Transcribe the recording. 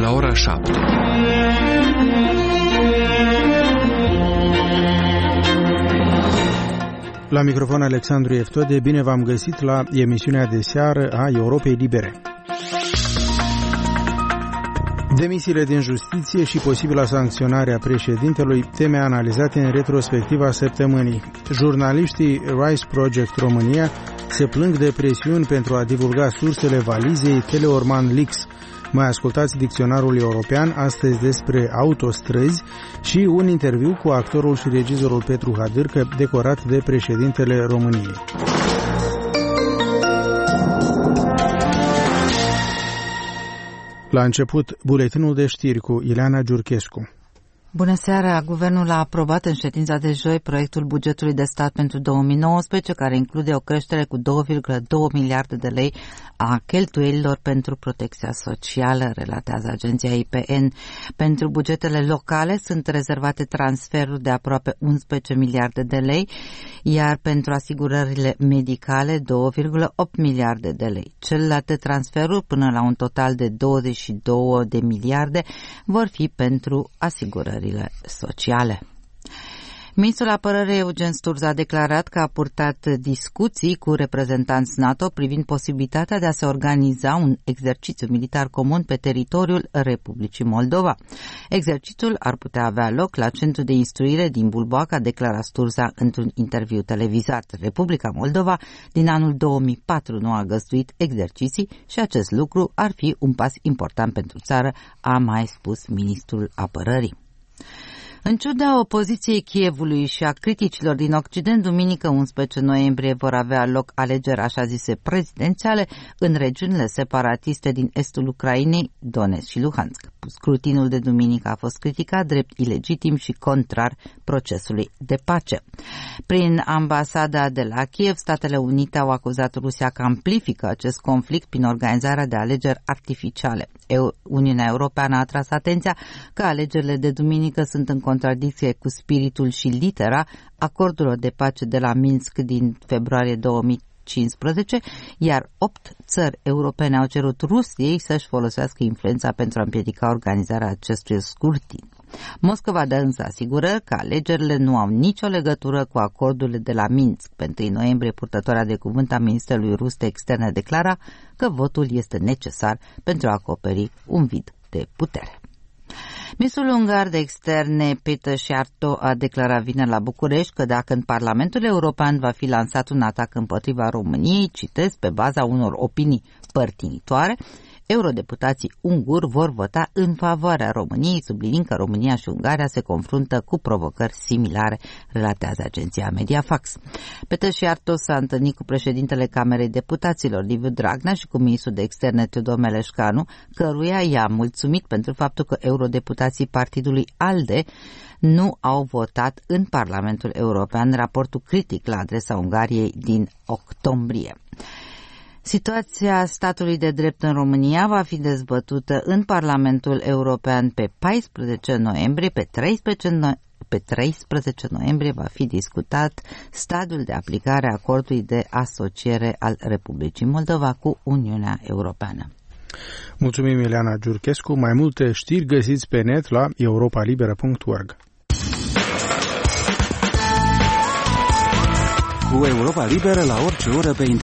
la ora 7. La microfon Alexandru Eftode, bine v-am găsit la emisiunea de seară a Europei Libere. Demisiile din justiție și posibila sancționare a președintelui, teme analizate în retrospectiva săptămânii. Jurnaliștii Rice Project România se plâng de presiuni pentru a divulga sursele valizei Teleorman Leaks. Mai ascultați dicționarul european astăzi despre autostrăzi și un interviu cu actorul și regizorul Petru Hadârcă, decorat de președintele României. La început, buletinul de știri cu Ileana Giurchescu. Bună seara! Guvernul a aprobat în ședința de joi proiectul bugetului de stat pentru 2019, care include o creștere cu 2,2 miliarde de lei a cheltuielilor pentru protecția socială, relatează agenția IPN. Pentru bugetele locale sunt rezervate transferuri de aproape 11 miliarde de lei, iar pentru asigurările medicale 2,8 miliarde de lei. Celelalte transferuri, până la un total de 22 de miliarde, vor fi pentru asigurările sociale. Ministrul Apărării Eugen Sturza a declarat că a purtat discuții cu reprezentanți NATO privind posibilitatea de a se organiza un exercițiu militar comun pe teritoriul Republicii Moldova. Exercițiul ar putea avea loc la Centrul de Instruire din Bulboac, a declarat Sturza într-un interviu televizat. Republica Moldova din anul 2004 nu a găzduit exerciții și acest lucru ar fi un pas important pentru țară, a mai spus ministrul Apărării. În ciuda opoziției Kievului și a criticilor din Occident, duminică 11 noiembrie vor avea loc alegeri așa zise prezidențiale în regiunile separatiste din estul Ucrainei, Donetsk și Luhansk. Scrutinul de duminică a fost criticat drept ilegitim și contrar procesului de pace. Prin ambasada de la Kiev, Statele Unite au acuzat Rusia că amplifică acest conflict prin organizarea de alegeri artificiale. Uniunea Europeană a atras atenția că alegerile de duminică sunt în contradicție cu spiritul și litera acordurilor de pace de la Minsk din februarie 2015, iar 8 țări europene au cerut Rusiei să-și folosească influența pentru a împiedica organizarea acestui scrutin. Moscova dă însă asigură că alegerile nu au nicio legătură cu acordurile de la Minsk. Pe 1 noiembrie, purtătoarea de cuvânt a Ministerului Rus de Externe declara că votul este necesar pentru a acoperi un vid de putere. Ministrul ungar de externe Péter Szijjártó a declarat vineri la București că dacă în Parlamentul European va fi lansat un atac împotriva României, citez, pe baza unor opinii părtinitoare, eurodeputații unguri vor vota în favoarea României, subliniind că România și Ungaria se confruntă cu provocări similare, relatează agenția Mediafax. Péter Szijjártó s-a întâlnit cu președintele Camerei Deputaților, Liviu Dragnea, și cu ministrul de externe Teodor Meleșcanu, căruia i-a mulțumit pentru faptul că eurodeputații partidului ALDE nu au votat în Parlamentul European raportul critic la adresa Ungariei din octombrie. Situația statului de drept în România va fi dezbătută în Parlamentul European pe 14 noiembrie. Pe 13 noiembrie va fi discutat stadiul de aplicare a acordului de asociere al Republicii Moldova cu Uniunea Europeană. Mulțumim, Ileana Giurchescu. Mai multe știri găsiți pe net la europalibera.org. Cu Europa Liberă la orice oră pe internet.